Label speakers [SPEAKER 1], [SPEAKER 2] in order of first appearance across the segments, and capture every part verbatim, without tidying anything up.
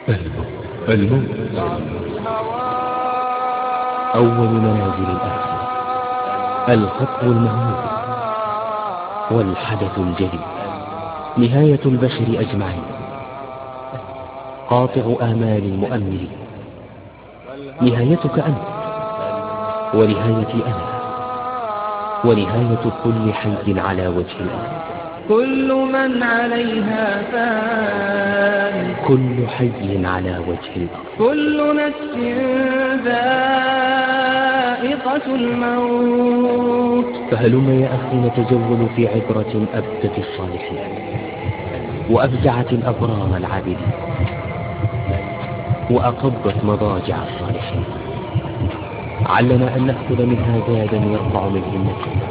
[SPEAKER 1] الموت أول منازل الآخرة، الخطو المهموم والحدث الجليل، نهاية البشر أجمعين، قاطع آمال المؤملين، نهايتك أنت ونهايتي أنا ونهاية كل حي على وجه الأرض.
[SPEAKER 2] كل من عليها فان،
[SPEAKER 1] كل حي على وجه الأرض.
[SPEAKER 2] كل نفس ذائقة الموت.
[SPEAKER 1] فهلم يا أخي نتجول في عبرة أبدت الصالحين وأفزعت الأبرار العابدين وأقضت مضاجع الصالحين، علنا أن نأخذ منها زادا يرفع من همتنا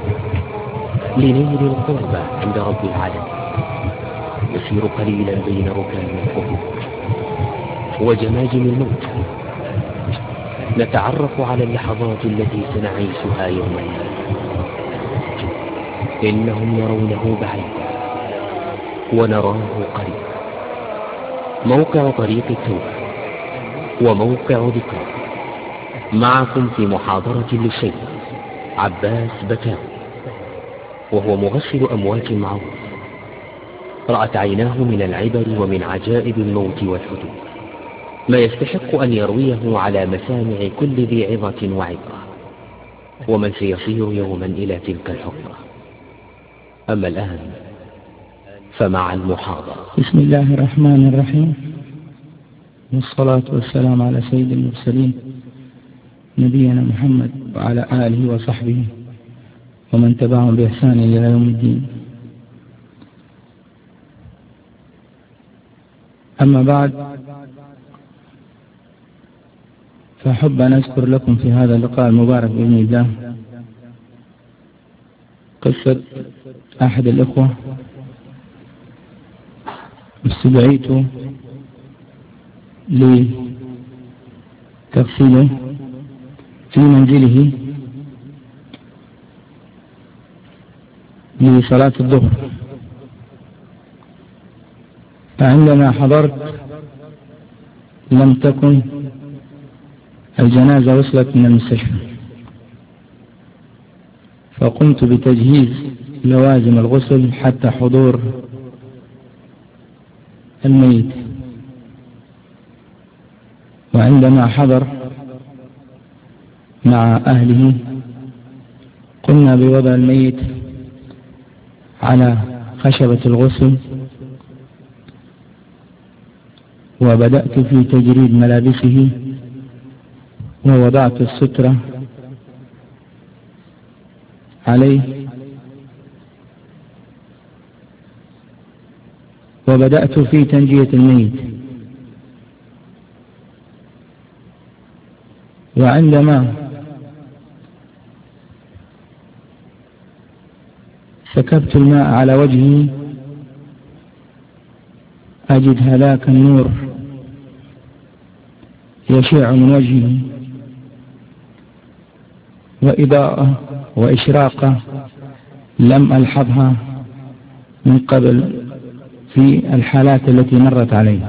[SPEAKER 1] لنيل القربى عند رب العالمين. نسير قليلا بين ركام القبور وجماجم الموت، نتعرف على اللحظات التي سنعيشها يوما ما. إنهم يرونه بعيدا ونراه قريبا. موقع طريق التوبة وموقع ذكرى، معكم في محاضرة للشيخ عباس بكاوي، وهو مغسل أموات معروف، رأت عيناه من العبر ومن عجائب الموت والحدود ما يستحق أن يرويه على مسامع كل ذي عظة وعبرة، ومن سيصير يوما إلى تلك الحفرة. أما الآن فمع المحاضرة.
[SPEAKER 3] بسم الله الرحمن الرحيم، والصلاة والسلام على سيد المرسلين نبينا محمد وعلى آله وصحبه ومن تبعهم بإحسان إلى يوم الدين. أما بعد، فأحب أن أذكر لكم في هذا اللقاء المبارك بإذن الله قصة أحد الإخوة استدعيت لتغسيله في منزله لصلاة الظهر، فعندما حضرت لم تكن الجنازة وصلت من المستشفى، فقمت بتجهيز لوازم الغسل حتى حضور الميت. وعندما حضر مع أهله قمنا بوضع الميت على خشبة الغسل، وبدأت في تجريد ملابسه ووضعت السترة عليه، وبدأت في تنجية الميت. وعندما سكبت الماء على وجهه أجد هذاك النور يشع من وجهه، وإضاءة وإشراقة لم ألحظها من قبل في الحالات التي مرت علي.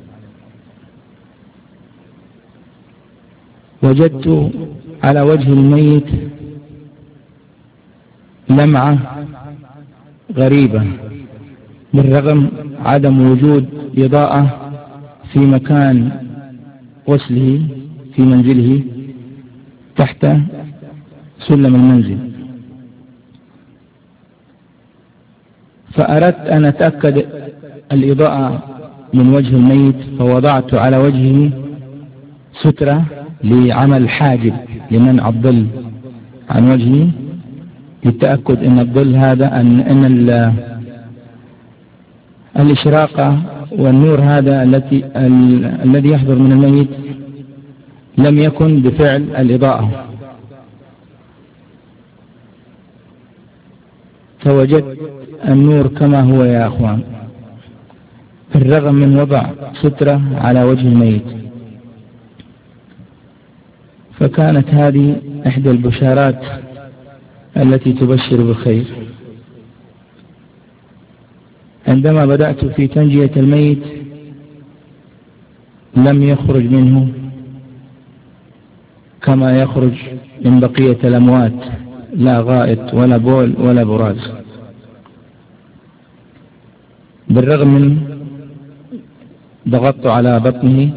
[SPEAKER 3] وجدت على وجه الميت لمعة غريبة، بالرغم عدم وجود إضاءة في مكان غسله في منزله تحت سلم المنزل. فأردت أن أتأكد الإضاءة من وجه الميت، فوضعت على وجهه سترة لعمل حاجب لمنع الظل عن وجهه، للتأكد أن الظل هذا أن, أن الإشراقة والنور هذا التي ال... الذي يحضر من الميت لم يكن بفعل الإضاءة. فوجدت النور كما هو يا أخوان، بالرغم من وضع سترة على وجه الميت. فكانت هذه إحدى البشارات التي تبشر بالخير. عندما بدأت في تنجية الميت لم يخرج منه كما يخرج من بقية الأموات، لا غائط ولا بول ولا براز، بالرغم من ضغطت على بطنه،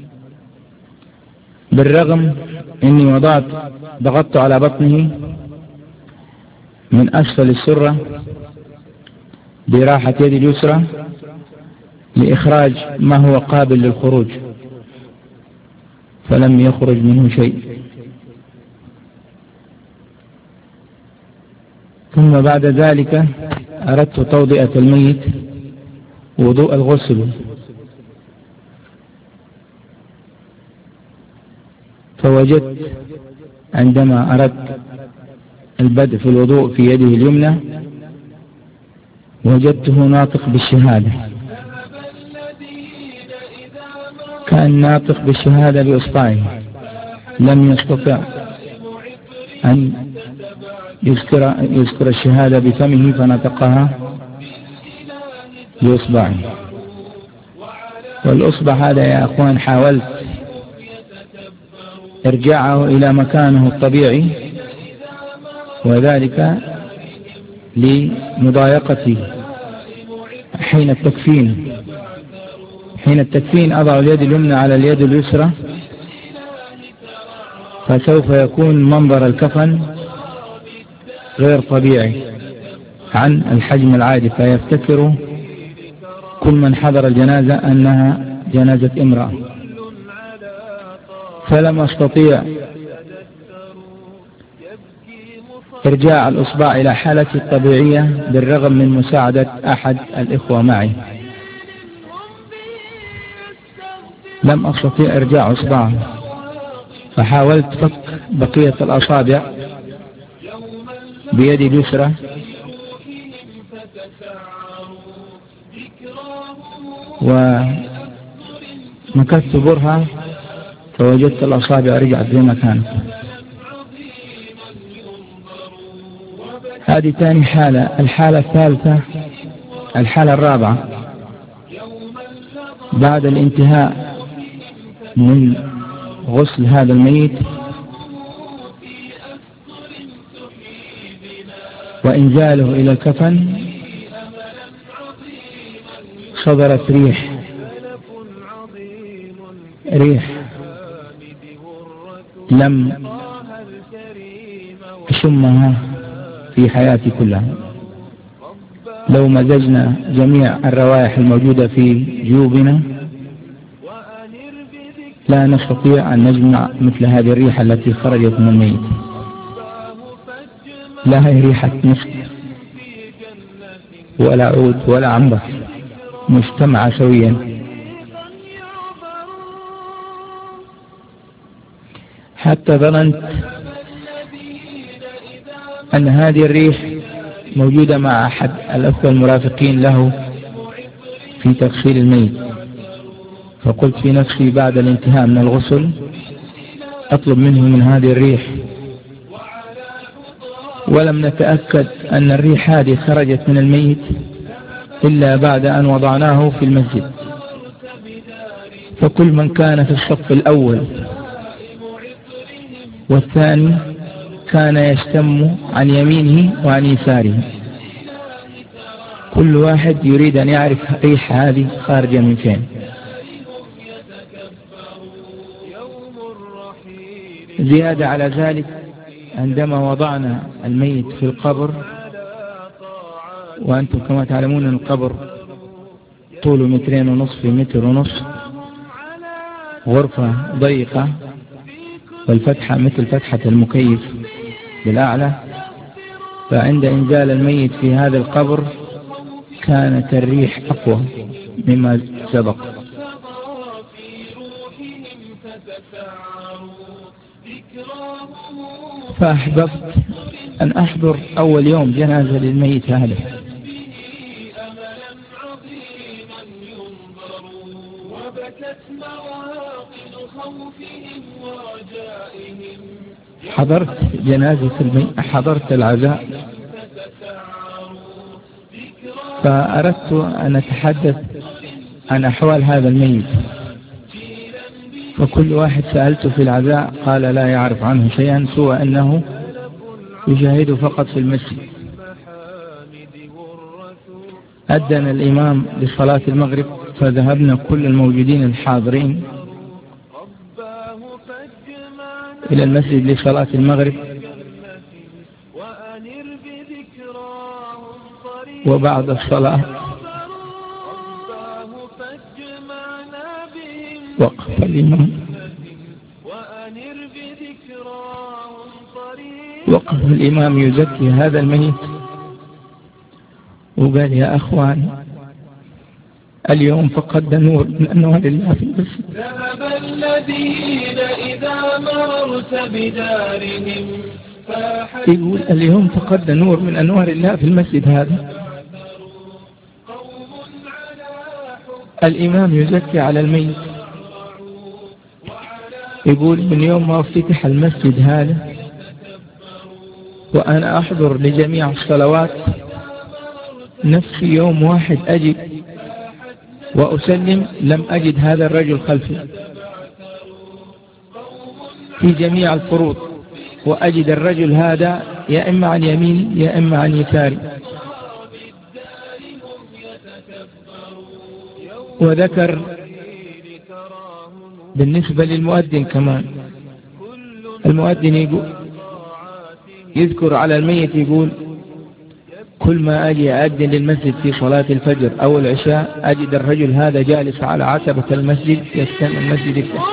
[SPEAKER 3] بالرغم إني وضعت ضغطت على بطنه من أسفل السرة براحة يدي اليسرى لإخراج ما هو قابل للخروج، فلم يخرج منه شيء. ثم بعد ذلك أردت توضئة الميت وضوء الغسل، فوجدت عندما أردت البدء في الوضوء في يده اليمنى وجدته ناطق بالشهادة، كان ناطق بالشهادة بإصبعه، لم يستطع أن يذكر, يذكر الشهادة بفمه فنطقها بإصبعه. والأصبع هذا يا أخوان حاولت إرجاعه إلى مكانه الطبيعي، وذلك لمضايقتي حين التكفين. حين التكفين أضع اليد اليمنى على اليد اليسرى، فسوف يكون منظر الكفن غير طبيعي عن الحجم العادي، فيفتكر كل من حضر الجنازة أنها جنازة امرأة. فلم أستطيع إرجاع الإصبع إلى حالته الطبيعية بالرغم من مساعدة أحد الإخوة معي، لم أستطيع إرجاع إصبعه، فحاولت فك بقية الأصابع بيدي اليسرى ومكثت برها فوجدت الأصابع رجعت زي ما كانت. هذه ثاني حالة. الحالة الثالثة، الحالة الرابعة، بعد الانتهاء من غسل هذا الميت وإنزاله إلى الكفن صدرت ريح ريح لم أشمها في حياتي كلها. لو مزجنا جميع الروائح الموجودة في جيوبنا لا نستطيع أن نجمع مثل هذه الريحة التي خرجت من الميت. لا هي ريحة مسك ولا عود ولا عنبر، مجتمع سويا. حتى ظننت أن هذه الريح موجودة مع أحد الأخوة المرافقين له في تغسيل الميت، فقلت في نفسي بعد الانتهاء من الغسل أطلب منه من هذه الريح، ولم نتأكد أن الريح هذه خرجت من الميت إلا بعد أن وضعناه في المسجد. فكل من كان في الصف الأول والثاني كان يشتم عن يمينه وعن يساره، كل واحد يريد أن يعرف ريح هذه خارجة من فين. زيادة على ذلك، عندما وضعنا الميت في القبر، وأنتم كما تعلمون أن القبر طوله مترين ونصف في متر ونصف، غرفة ضيقة والفتحة مثل فتحة المكيف بالأعلى، فعند إنزال الميت في هذا القبر كانت الريح أقوى مما سبق، فأحببت أن أحضر أول يوم جنازة للميت هذا. حضرت جنازة الميت، حضرت العزاء، فأردت أن أتحدث عن أحوال هذا الميت. وكل واحد سألته في العزاء قال لا يعرف عنه شيئا سوى أنه يشاهد فقط في المسجد. أذن الإمام لصلاة المغرب فذهبنا كل الموجودين الحاضرين إلى المسجد لصلاة المغرب، وبعد الصلاة وقف الإمام وقف الإمام يزكي هذا الميت وقال يا أخوان اليوم فقد نور من أنوار الله في المسجد.
[SPEAKER 2] ذهب الذين إذا مررت بدارهم
[SPEAKER 3] يقول اليوم فقد نور من أنوار الله في المسجد هذا. الإمام يزكي على الميت، يقول من يوم ما افتتح المسجد هذا وأنا أحضر لجميع الصلوات نفسي يوم واحد أجد وأسلم لم أجد هذا الرجل خلفي في جميع الفروض، وأجد الرجل هذا يا إما عن يميني يا إما عن يساري. وذكر بالنسبة للمؤذن كمان، المؤذن يقول يذكر على الميت يقول كل ما أجي أذن للمسجد في صلاة الفجر أو العشاء أجد الرجل هذا جالس على عتبة المسجد يستمع المسجد يفتح.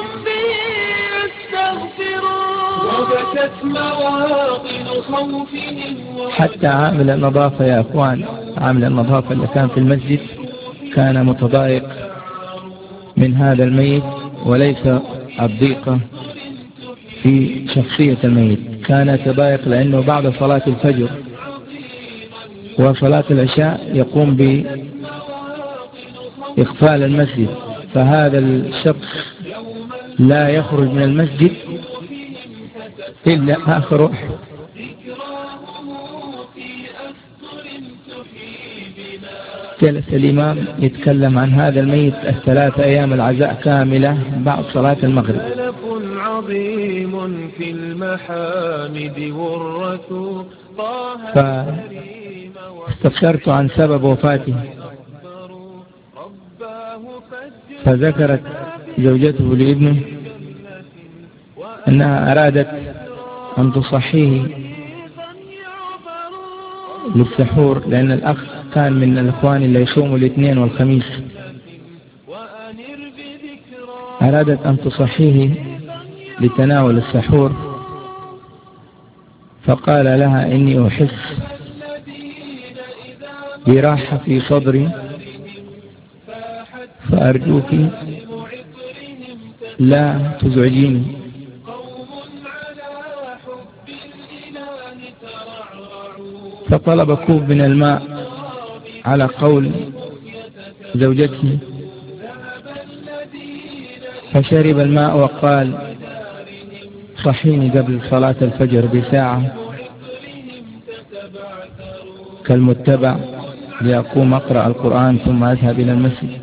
[SPEAKER 3] حتى عامل النظافة يا أخوان، عامل النظافة اللي كان في المسجد كان متضايق من هذا الميت، وليس الضيقة في شخصية الميت، كان يتضايق لأنه بعد صلاة الفجر وصلاة العشاء يقوم بإقفال المسجد، فهذا الشخص لا يخرج من المسجد إلا آخر واحد. جلس الإمام يتكلم عن هذا الميت الثلاث أيام العزاء كاملة بعد صلاة المغرب.
[SPEAKER 2] عظيم في المحامد والرسول
[SPEAKER 3] فاستفسرت عن سبب وفاته، فذكرت زوجته لابنه أنها أرادت أن تصحيه للسحور، لأن الأخ كان من الأخوان اللي يصوموا الاثنين والخميس، أرادت أن تصحيه لتناول السحور، فقال لها إني أحس براحة في صدري فأرجوك لا تزعجيني. فطلب كوب من الماء على قول زوجته، فشرب الماء وقال صحيني قبل صلاة الفجر بساعة كالمتبع لأقوم أقرأ القرآن ثم أذهب إلى المسجد.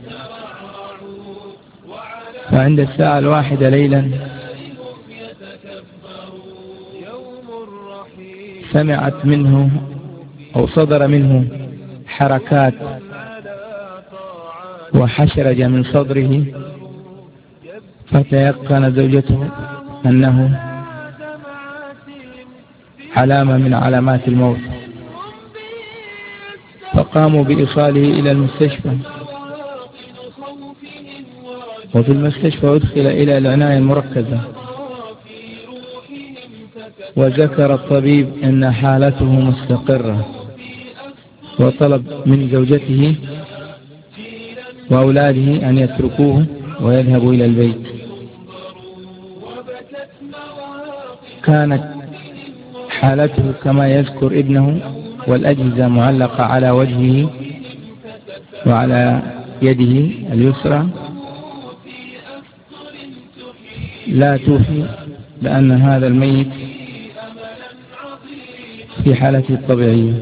[SPEAKER 3] فعند الساعة الواحدة ليلا سمعت منه أو صدر منه حركات وحشرج من صدره، فتيقن زوجته أنه علامة من علامات الموت، فقاموا بإيصاله إلى المستشفى، وفي المستشفى أدخل إلى العناية المركزة، وذكر الطبيب أن حالته مستقرة، وطلب من زوجته وأولاده أن يتركوه ويذهبوا إلى البيت. كانت حالته كما يذكر ابنه، والأجهزة معلقة على وجهه وعلى يده اليسرى لا توفي بأن هذا الميت في حالته الطبيعية،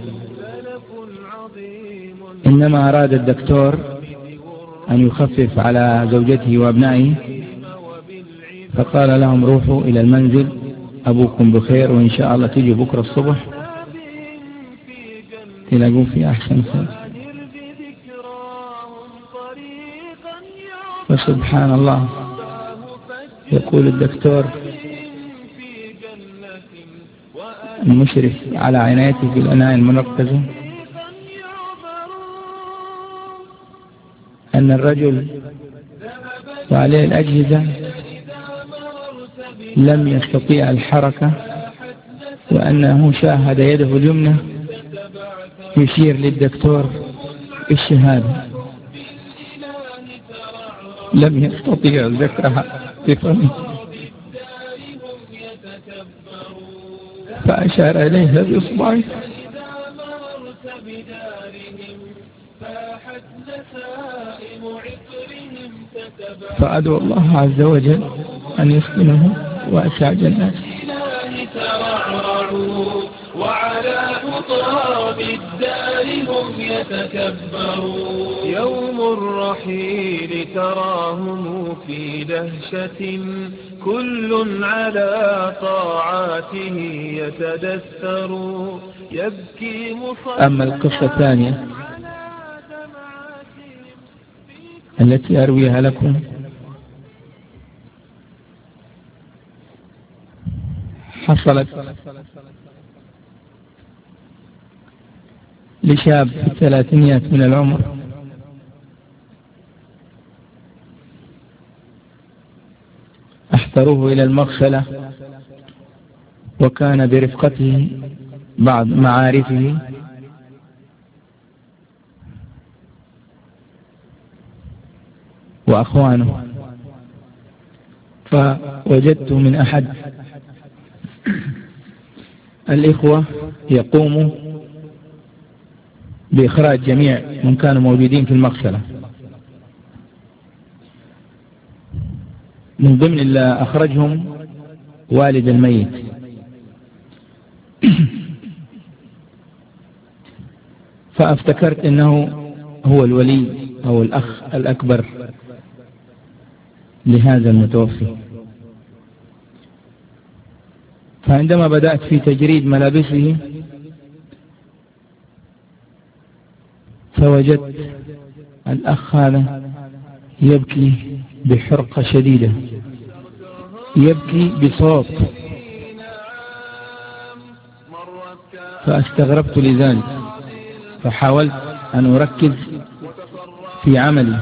[SPEAKER 3] إنما أراد الدكتور أن يخفف على زوجته وأبنائه فقال لهم روحوا إلى المنزل، أبوكم بخير، وإن شاء الله تيجي بكرة الصبح تلاقوا في أحسن خير. وسبحان الله، يقول الدكتور المشرف على عنايته في العناية المركزة أن الرجل وعليه الأجهزة لم يستطيع الحركة، وأنه شاهد يده اليمنى يشير للدكتور بالشهادة، لم يستطيع ذكرها بفمه، فأشار إليها بإصبعه، فأدعو الله عز وجل أن يسكنه وأسع جنات.
[SPEAKER 2] وعلى حطام الدار هم يتكبرون. يوم الرحيل تراهم في دهشة، كل على طاعاته يتدثر، يبكي مصلى.
[SPEAKER 3] أما القصة الثانية التي أرويها لكم حصلت لشاب في الثلاثينيات من العمر، احضروه إلى المغسلة، وكان برفقته بعض معارفه، وأخوانه، فوجدت من أحد الإخوة يقوم بإخراج جميع من كانوا موجودين في المغسلة. من ضمن اللي أخرجهم والد الميت، فافتكرت أنه هو الولي أو الأخ الأكبر لهذا المتوفي. فعندما بدأت في تجريد ملابسه فوجدت الأخ هذا يبكي بحرقة شديدة، يبكي بصوت، فاستغربت لذلك، فحاولت أن أركز في عملي،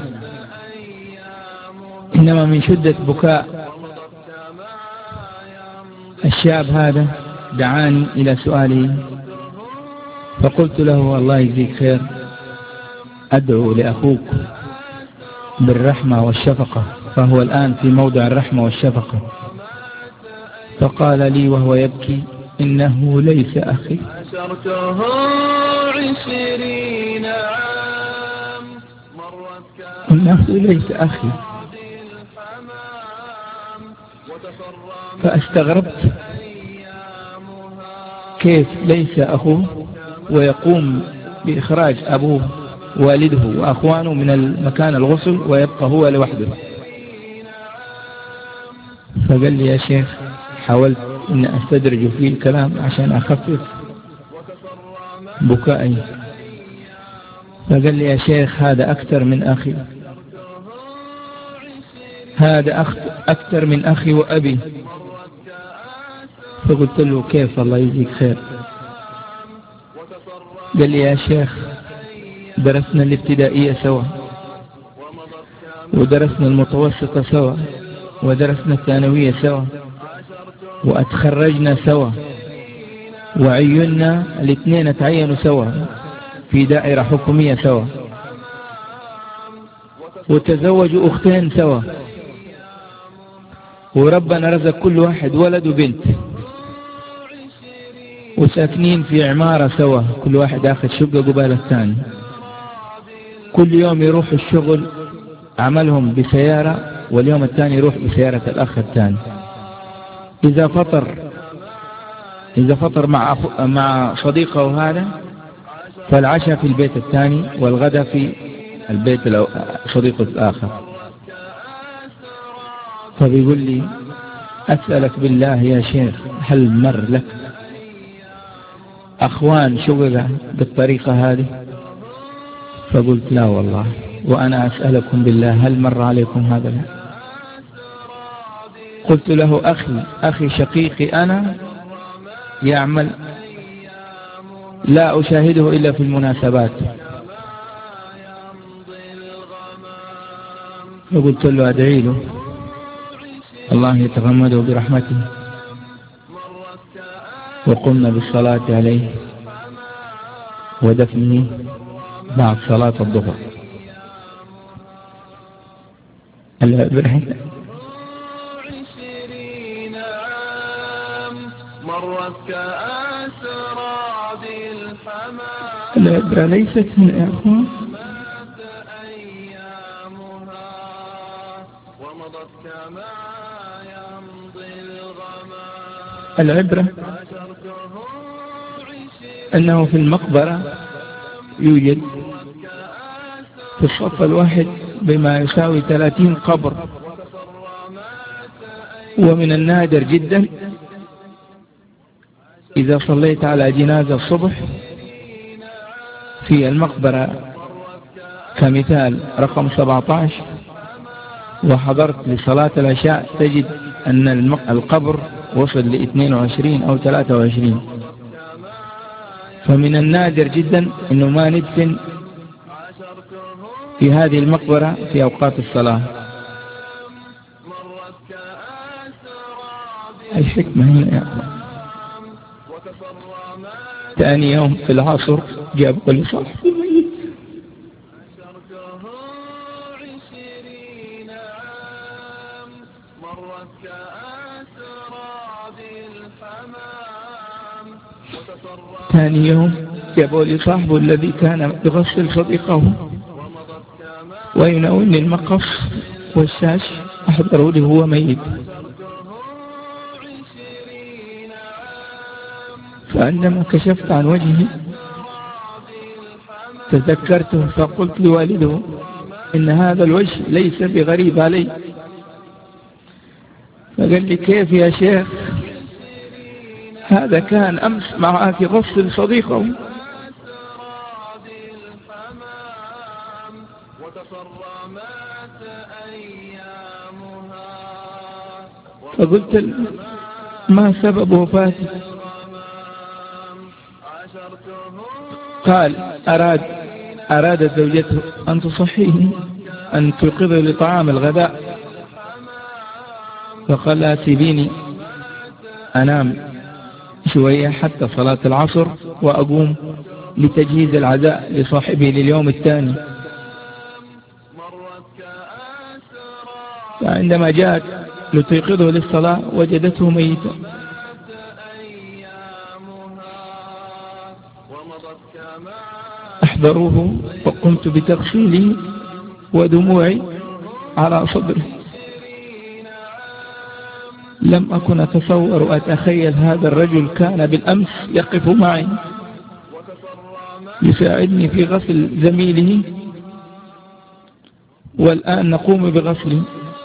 [SPEAKER 3] إنما من شدة بكاء الشاب هذا دعاني إلى سؤاله، فقلت له الله يجزيك خير، أدعو لأخوك بالرحمة والشفقة، فهو الآن في موضع الرحمة والشفقة. فقال لي وهو يبكي إنه ليس أخي،
[SPEAKER 2] عشرته عشرين عام
[SPEAKER 3] إنه ليس أخي. فاستغربت كيف ليس أخوه ويقوم بإخراج أبوه والده وأخوانه من المكان الغسل ويبقى هو لوحده. فقال لي يا شيخ، حاولت أن أستدرج فيه الكلام عشان أخفف بكائي، فقال لي يا شيخ هذا أكثر من أخي، هذا أكثر من أخي وأبي. فقلت له كيف الله يجزيك خير؟ قال لي يا شيخ درسنا الابتدائية سوا، ودرسنا المتوسطة سوا، ودرسنا الثانوية سوا، وأتخرجنا سوا، وعيننا الاثنين تعينوا سوا في دائرة حكومية سوا، وتزوجوا أختين سوا، وربنا رزق كل واحد ولد وبنت، وساكنين في عمارة سوا، كل واحد آخذ شقة قبال الثاني، كل يوم يروح الشغل عملهم بسيارة، واليوم الثاني يروح بسيارة الأخ الثاني. إذا فطر إذا فطر مع أخو مع صديقه هذا، فالعشاء في البيت الثاني، والغداء في البيت صديقه الآخر. فبيقول لي أسألك بالله يا شيخ، هل مر لك أخوان شقق بالطريقة هذه؟ فقلت لا والله، وأنا أسألكم بالله هل مر عليكم هذا؟ لا. قلت له أخي أخي شقيقي أنا يعمل لا أشاهده إلا في المناسبات. فقلت له أدعي له الله يتغمده برحمته، وقمنا بالصلاة عليه ودفنه بعد صلاة الظهر. العبرة العبرة ليست هنا يا أخوان، العبرة أنه في المقبرة يوجد في الصف الواحد بما يساوي ثلاثين قبر، ومن النادر جدا إذا صليت على جنازة الصبح في المقبرة كمثال رقم سبعة عشر وحضرت لصلاة العشاء تجد أن القبر وصل ل اثنين وعشرين أو ثلاثة وعشرين. فمن النادر جدا أنه ما ندفن في هذه المقبرة في أوقات الصلاة. الحكمة هنا يا أخوان. ثاني يوم في العصر جابوا لي صاحب الميت، ثاني يوم جابوا لي صاحبه الذي كان يغسل صديقه ويناولني المقص والشاش، أحضروا لي هو ميت. فعندما كشفت عن وجهه تذكرته فقلت لوالده إن هذا الوجه ليس بغريب علي. فقال لي كيف يا شيخ، هذا كان أمس معك يغسل صديقه. فقلت ما سبب وفاته؟ قال أراد أرادت زوجته أن تصحيه أن توقظه لطعام الغداء، فقال لا سيبيني أنام شوية حتى صلاة العصر وأقوم لتجهيز العزاء لصاحبه لليوم الثاني. فعندما جاءت لتيقظه للصلاة وجدته ميتا. أحضروه وقمت بتغسيله ودموعي على صدره. لم أكن أتصور وأتخيل هذا الرجل كان بالأمس يقف معي يساعدني في غسل زميله، والآن نقوم بغسله.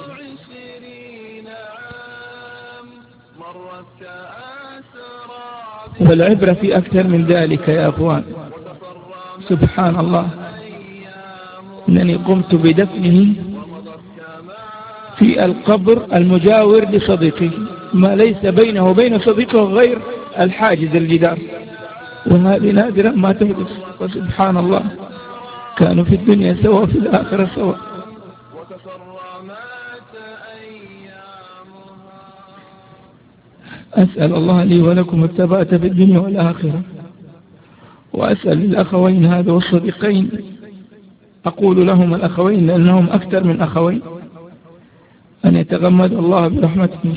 [SPEAKER 3] والعبرة في أكثر من ذلك يا أخوان. سبحان الله، أنني قمت بدفنه في القبر المجاور لصديقه، ما ليس بينه وبين صديقه غير الحاجز الجدار، وهذه نادرا ما تحدث. وسبحان الله، كانوا في الدنيا سوا في الآخرة سوا. أسأل الله لي ولكم الثبات في الدنيا والآخرة، وأسأل الأخوين هذا والصديقين، أقول لهم الأخوين لأنهم أكثر من أخوين، أن يتغمد الله برحمته.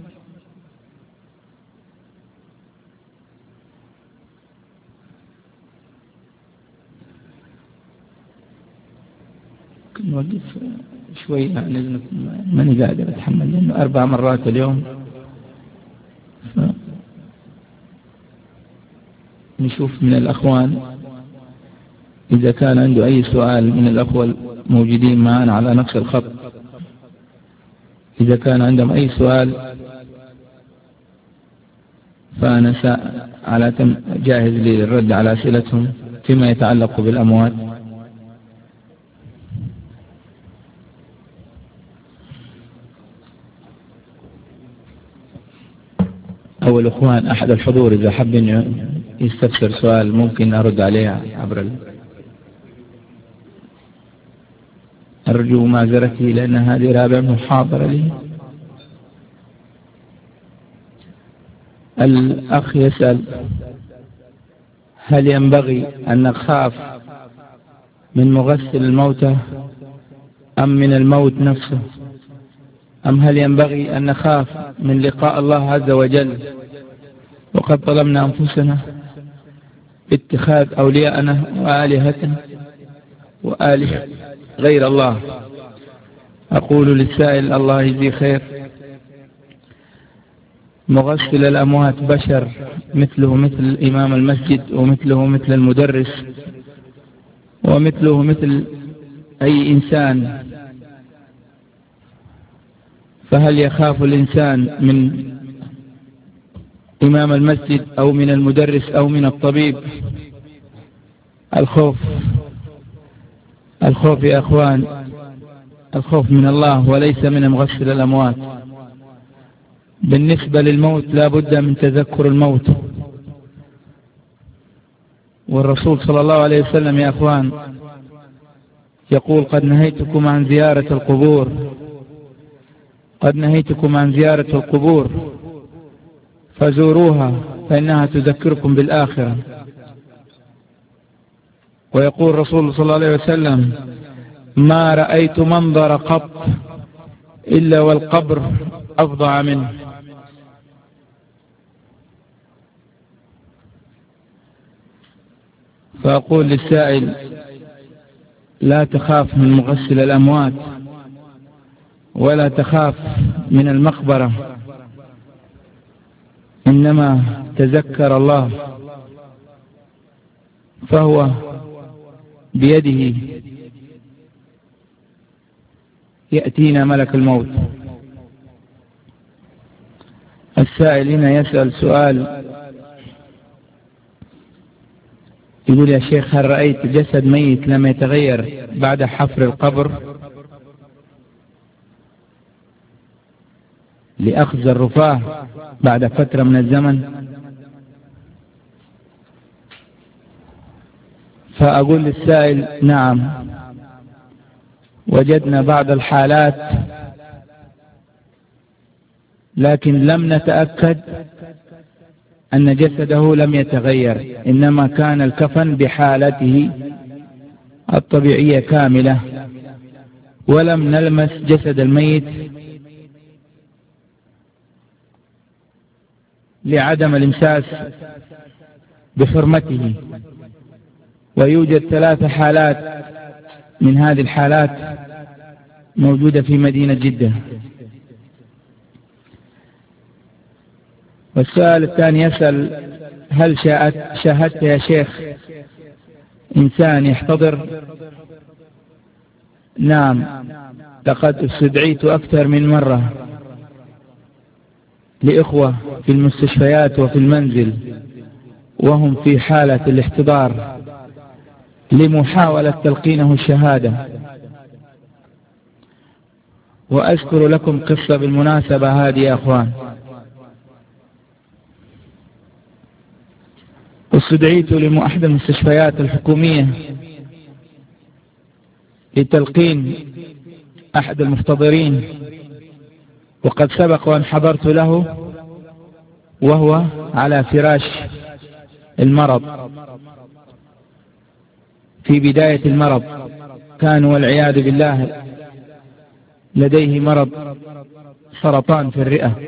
[SPEAKER 3] نوقف شوي عن إذنكم، ماني قادر أتحمل لأنه أربع مرات اليوم. ف... نشوف من الأخوان إذا كان عنده أي سؤال من الأخوة الموجودين معنا على نفس الخط إذا كان عندهم أي سؤال فأنا على جاهز للرد على أسئلتهم فيما يتعلق بالأموات. أو الأخوان أحد الحضور إذا حب يستفسر سؤال ممكن أرد عليه عبر ال... أرجو معذرتي لأن هذه رابع محاضرة لي. الأخ يسأل: هل ينبغي أن نخاف من مغسل الموتى أم من الموت نفسه، أم هل ينبغي أن نخاف من لقاء الله عز وجل وقد ظلمنا أنفسنا باتخاذ أولياءنا وآلهتنا وآلهة غير الله؟ أقول للسائل الله يجزيه خير: مغسل الأموات بشر مثله مثل إمام المسجد ومثله مثل المدرس ومثله مثل أي إنسان، فهل يخاف الإنسان من إمام المسجد أو من المدرس أو من الطبيب؟ الخوف الخوف يا أخوان الخوف من الله وليس من مغسل الأموات. بالنسبة للموت لا بد من تذكر الموت، والرسول صلى الله عليه وسلم يا أخوان يقول: قد نهيتكم عن زيارة القبور قد نهيتكم عن زيارة القبور فزوروها فإنها تذكركم بالآخرة. ويقول الرسول صلى الله عليه وسلم: ما رأيت منظر قط إلا والقبر أفظع منه. فأقول للسائل: لا تخاف من مغسل الأموات ولا تخاف من المقبرة، إنما تذكر الله فهو بيده يأتينا ملك الموت. السائل هنا يسأل سؤال يقول: يا شيخ، هل رأيت جسد ميت لم يتغير بعد حفر القبر لأخذ الرفاه بعد فترة من الزمن؟ فأقول للسائل: نعم، وجدنا بعض الحالات لكن لم نتأكد أن جسده لم يتغير، إنما كان الكفن بحالته الطبيعية كاملة ولم نلمس جسد الميت لعدم الامساس بحرمته. ويوجد ثلاث حالات من هذه الحالات موجودة في مدينة جدة. والسؤال الثاني يسأل: هل شاهدت يا شيخ إنسان يحتضر؟ نعم، لقد استدعيت أكثر من مرة لإخوة في المستشفيات وفي المنزل وهم في حالة الاحتضار لمحاولة تلقينه الشهادة. وأذكر لكم قصة بالمناسبة هذه يا أخوان. استدعيت لأحد المستشفيات الحكومية لتلقين أحد المحتضرين، وقد سبق وأن حضرت له وهو على فراش المرض في بداية المرض، كان والعياذ بالله لديه مرض سرطان في الرئة،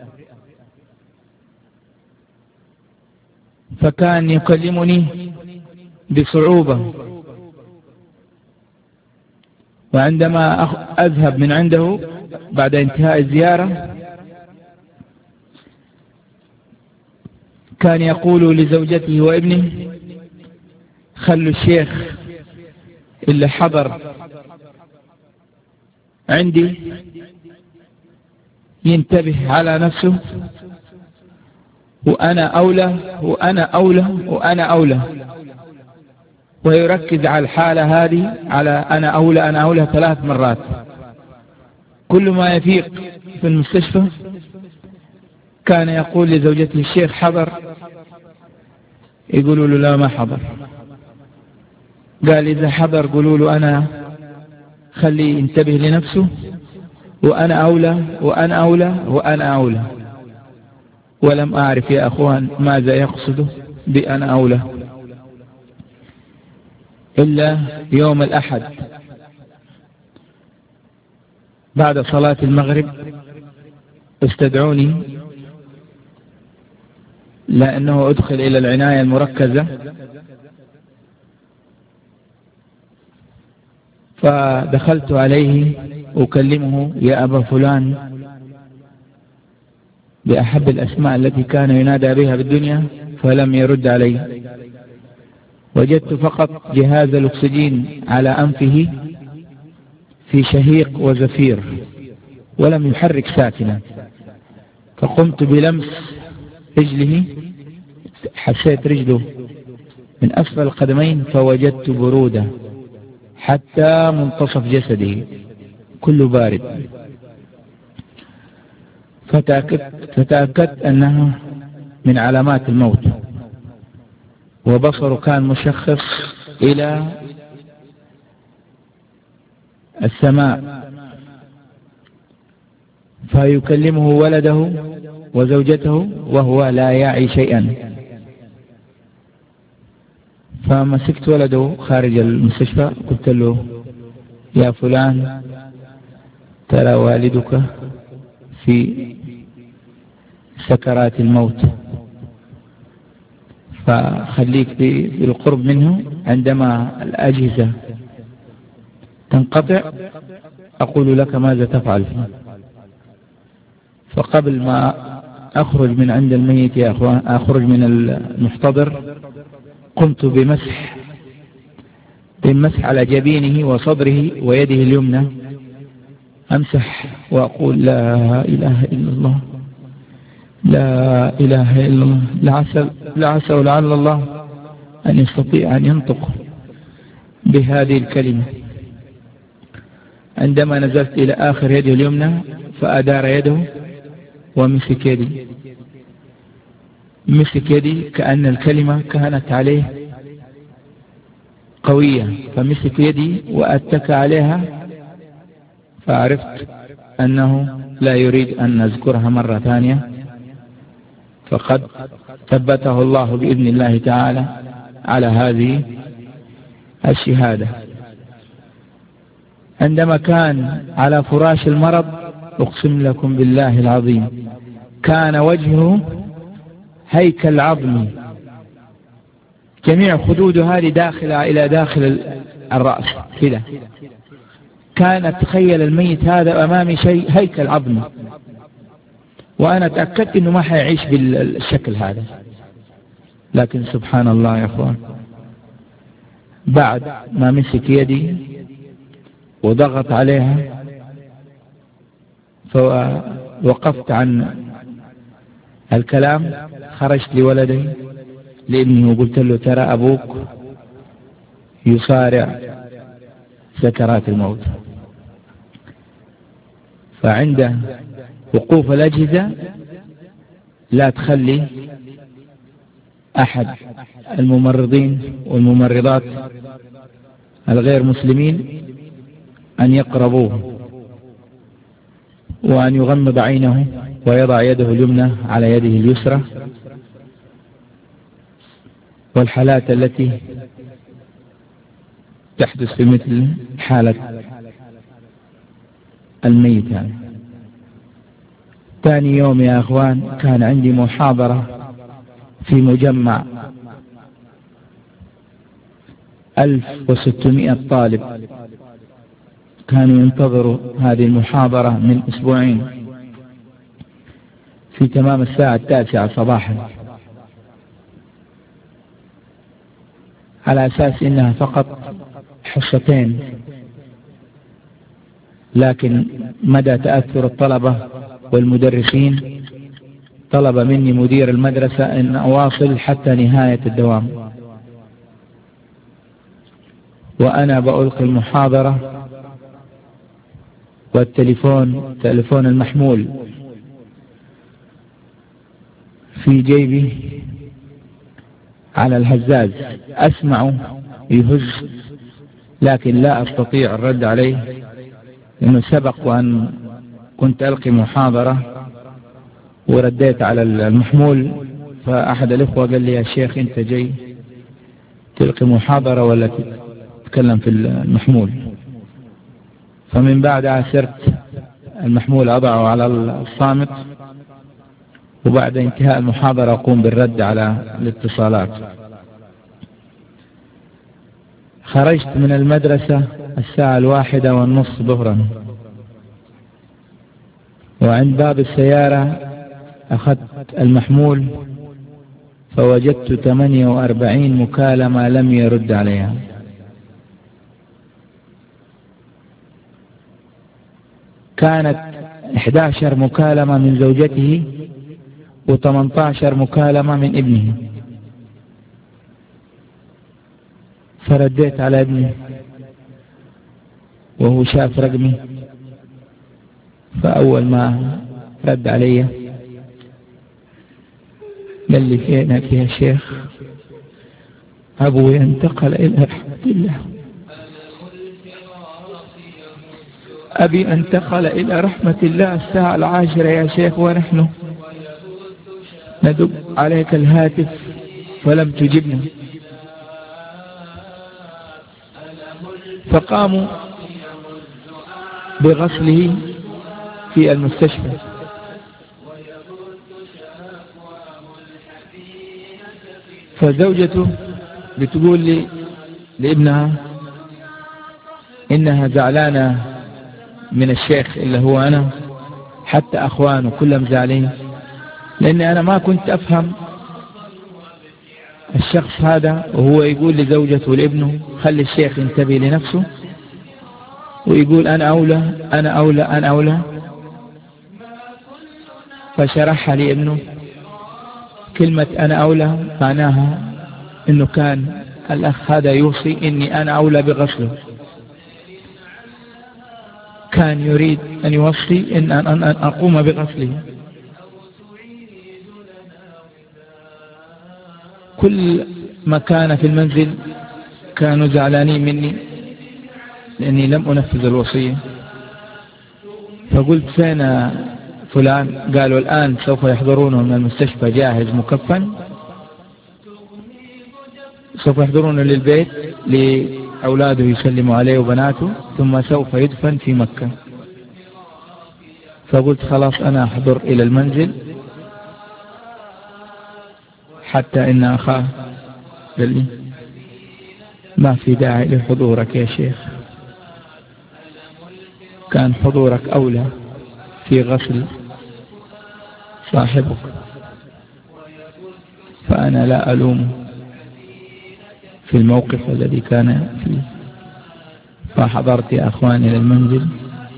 [SPEAKER 3] فكان يكلمني بصعوبة، وعندما أذهب من عنده بعد انتهاء الزيارة كان يقول لزوجته وابنه: خلوا الشيخ اللي حضر عندي ينتبه على نفسه، وأنا أولى وأنا أولى وأنا أولى، ويركز على الحالة هذه، على أنا أولى أنا أولى ثلاث مرات. كل ما يفيق في المستشفى كان يقول لزوجته الشيخ حضر، يقولوا له لا ما حضر. قال إذا حضر قولوا له أنا خليه ينتبه لنفسه، وأنا أولى وأنا أولى وأنا أولى. ولم أعرف يا أخوان ماذا يقصده بأنا أولى إلا يوم الأحد بعد صلاة المغرب استدعوني، لأنه أدخل إلى العناية المركزة، فدخلت عليه أكلمه يا أبا فلان بأحب الأسماء التي كان ينادى بها بالدنيا، فلم يرد علي. وجدت فقط جهاز الأكسجين على أنفه في شهيق وزفير، ولم يحرك ساكنا. فقمت بلمس رجله، حسيت رجله من أسفل القدمين فوجدت برودة حتى منتصف جسده كله بارد. فتأكدت, فتأكدت أنها من علامات الموت، وبصره كان مشخص إلى السماء، فيكلمه ولده وزوجته وهو لا يعي شيئا. فمسكت ولده خارج المستشفى، قلت له يا فلان ترى والدك في سكرات الموت، فخليك بالقرب منه، عندما الأجهزة تنقطع أقول لك ماذا تفعل. فقبل ما أخرج من عند الميت يا أخوان، أخرج من المحتضر، قمت بمسح بمسح على جبينه وصدره ويده اليمنى، أمسح وأقول لا إله إلا الله لا إله إلا الله، لعسى لعسى ولعل الله أن يستطيع أن ينطق بهذه الكلمة. عندما نزلت إلى آخر يده اليمنى فأدار يده ومسك يدي، مسك يدي كأن الكلمة كانت عليه قوية، فمسك يدي وأتك عليها، فعرفت أنه لا يريد أن نذكرها مرة ثانية، فقد ثبته الله بإذن الله تعالى على هذه الشهادة. عندما كان على فراش المرض أقسم لكم بالله العظيم كان وجهه هيكل عظمي، جميع خدوده هذه داخلة إلى داخل الرأس كده، كانت تخيل الميت هذا أمامي شيء هيكل عظمي، وأنا تأكدت أنه ما حيعيش بالشكل هذا. لكن سبحان الله يا أخوان، بعد ما مسك يدي وضغط عليها فوقفت عن الكلام، خرجت لولدي لابني وقلت له ترى أبوك يصارع سكرات الموت. فعند وقوف الأجهزة لا تخلي أحد الممرضين والممرضات الغير مسلمين أن يقربوه، وأن يغمض عينه ويضع يده اليمنى على يده اليسرى. والحالات التي تحدث في مثل حالة الميت هذا. ثاني يوم يا أخوان كان عندي محاضرة في مجمع ألف وستمائة طالب، كانوا ينتظروا هذه المحاضرة من أسبوعين في تمام الساعة التاسعة صباحا، على أساس إنها فقط حصتين، لكن مدى تأثر الطلبة والمدرسين، طلب مني مدير المدرسة أن أواصل حتى نهاية الدوام، وأنا بألقي المحاضرة والتليفون تليفون المحمول في جيبي على الهزاز، أسمع يهز لكن لا أستطيع الرد عليه، لأنه سبق وأن كنت ألقي محاضرة ورديت على المحمول، فأحد الإخوة قال لي يا شيخ أنت جاي تلقي محاضرة ولا تتكلم في المحمول؟ فمن بعدها سرت المحمول أضعه على الصامت، وبعد انتهاء المحاضرة أقوم بالرد على الاتصالات. خرجت من المدرسة الساعة الواحدة والنصف ظهرا، وعند باب السيارة أخذت المحمول فوجدت ثمانية وأربعين مكالمة لم يرد عليها. كانت إحدى عشرة مكالمة من زوجته وثمانية عشر مكالمة من ابنه، فرديت على ابني وهو شاف رقمي، فأول ما رد علي قال لي فينك يا شيخ؟ أبوي انتقل إلى رحمة الله، أبي انتقل إلى رحمة الله الساعة العاشرة يا شيخ، ونحن ندب عليك الهاتف فلم تجبنا. فقاموا بغسله في المستشفى، فزوجته بتقول لي لابنها إنها زعلانة من الشيخ اللي هو أنا، حتى أخوانه كلهم زعلين، لأني أنا ما كنت أفهم الشخص هذا، وهو يقول لزوجته ولابنه خلي الشيخ ينتبه لنفسه، ويقول أنا أولى أنا أولى أنا أولى. فشرحها لي ابنه كلمة أنا أولى معناها إنه كان الأخ هذا يوصي إني أنا أولى بغسله، كان يريد أن يوصي إن أن أقوم بغسله. كل ما كان في المنزل كانوا زعلانين مني لأني لم أنفذ الوصية. فقلت فين فلان؟ قالوا الآن سوف يحضرونه من المستشفى جاهز مكفن، سوف يحضرونه للبيت لأولاده يسلموا عليه وبناته، ثم سوف يدفن في مكة. فقلت خلاص أنا أحضر إلى المنزل، حتى إن أخاه قال لي ما في داعي لحضورك يا شيخ، كان حضورك أولى في غسل صاحبك. فأنا لا ألوم في الموقف الذي كان فيه. فحضرت يا أخوان إلى المنزل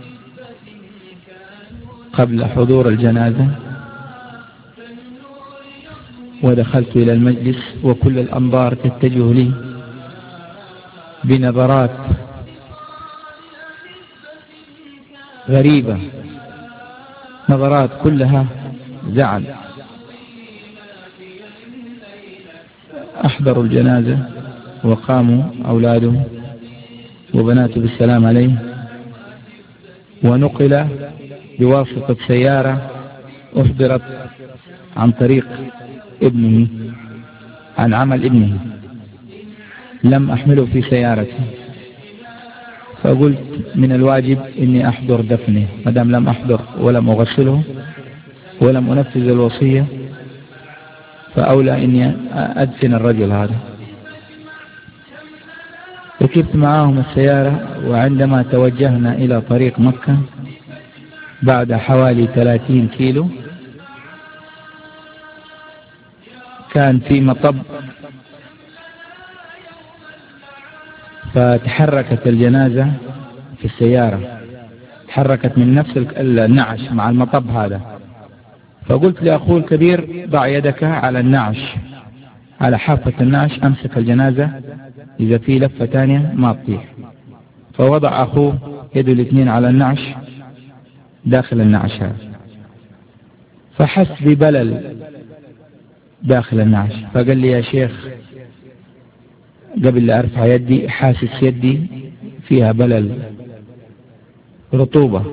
[SPEAKER 3] قبل حضور الجنازة، ودخلت إلى المجلس وكل الأنظار تتجه لي بنظرات غريبة، نظرات كلها زعل. أحضروا الجنازة وقاموا أولاده وبناته بالسلام عليه، ونقل بواسطة سيارة أحضرت عن طريق ابنه، عن عمل ابنه، لم أحمله في سيارتي. فقلت من الواجب إني أحضر دفنه، مدام لم أحضر ولم أغسله ولم أنفذ الوصية، فأولى إني أدفن الرجل هذا. ركبت معهم السيارة، وعندما توجهنا إلى طريق مكة بعد حوالي ثلاثين كيلو كان في مطب، فتحركت الجنازة في السيارة، تحركت من نفس النعش مع المطب هذا. فقلت لأخوه الكبير ضع يدك على النعش، على حافة النعش، أمسك الجنازة إذا في لفة تانية ما تطيح. فوضع أخوه يده الاثنين على النعش داخل النعش هذا، فحس ببلل داخل النعش، فقال لي يا شيخ قبل لا أرفع يدي حاسس يدي فيها بلل رطوبة.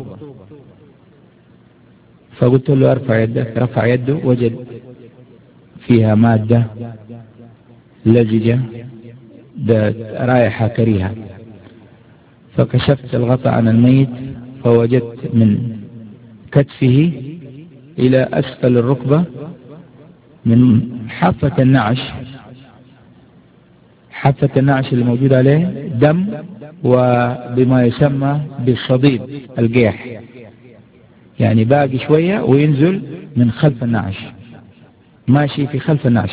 [SPEAKER 3] فقلت له ارفع يدك. رفع يده وجد فيها مادة لزجة رائحة كريهة. فكشفت الغطاء عن الميت فوجدت من كتفه إلى أسفل الركبة من حافة النعش، حافة النعش اللي موجود عليه دم، وبما يسمى بالصديد القيح، يعني باقي شوية وينزل من خلف النعش، ماشي في خلف النعش.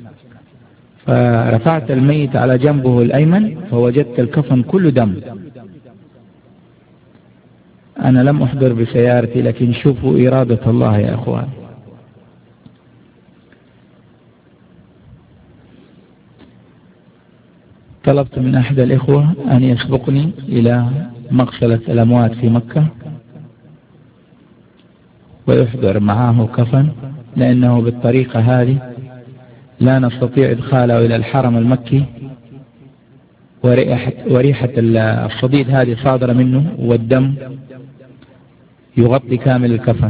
[SPEAKER 3] فرفعت الميت على جنبه الأيمن فوجدت الكفن كله دم. أنا لم أحضر بسيارتي، لكن شوفوا إرادة الله يا أخوان. طلبت من أحد الإخوة أن يسبقني إلى مغسلة الأموات في مكة ويحضر معه كفن، لأنه بالطريقة هذه لا نستطيع إدخاله إلى الحرم المكي، وريحة, وريحة الصديد هذه صادرة منه والدم يغطي كامل الكفن.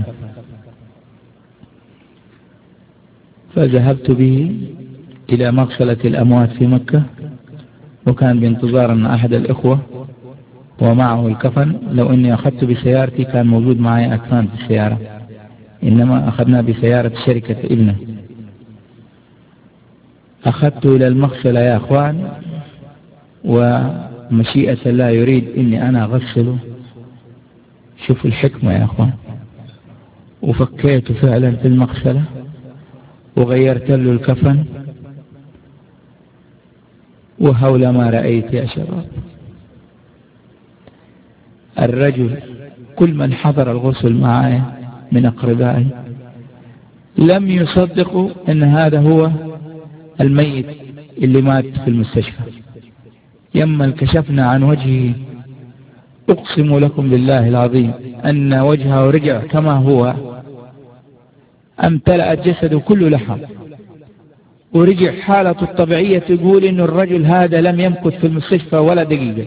[SPEAKER 3] فذهبت به إلى مغسلة الأموات في مكة، وكان بانتظارنا أحد الإخوة ومعه الكفن. لو أني أخذت بسيارتي كان موجود معي أكفان في السيارة، إنما أخذنا بسيارة شركة ابنه. أخذت إلى المغسلة يا أخوان، ومشيئة الله يريد إني أنا أغسله. شوفوا الحكمة يا أخوان. وفكيت فعلا في المغسلة وغيرت له الكفن، وهول ما رأيت يا شباب. الرجل كل من حضر الغسل معي من أقربائي لم يصدقوا أن هذا هو الميت اللي مات في المستشفى. يما كشفنا عن وجهه، أقسم لكم بالله العظيم أن وجهه رجع كما هو، امتلأت جسده كله لحم، ورجع حالته الطبيعية تقول إن الرجل هذا لم يمكث في المستشفى ولا دقيقة.